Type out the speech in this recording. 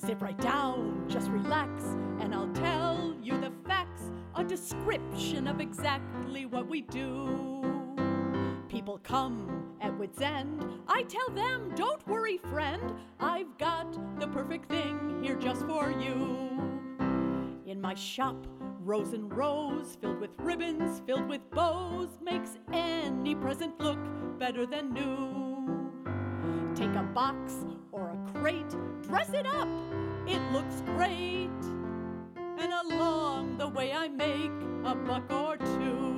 Sit right down, just relax, and I'll tell you the facts, a description of exactly what we do. People come at wit's end, I tell them, don't worry, friend, I've got the perfect thing here just for you. In my shop, rows and rows, filled with ribbons, filled with bows, makes any present look better than new. Take a box or a crate, dress it up, it looks great. And along the way I make a buck or two.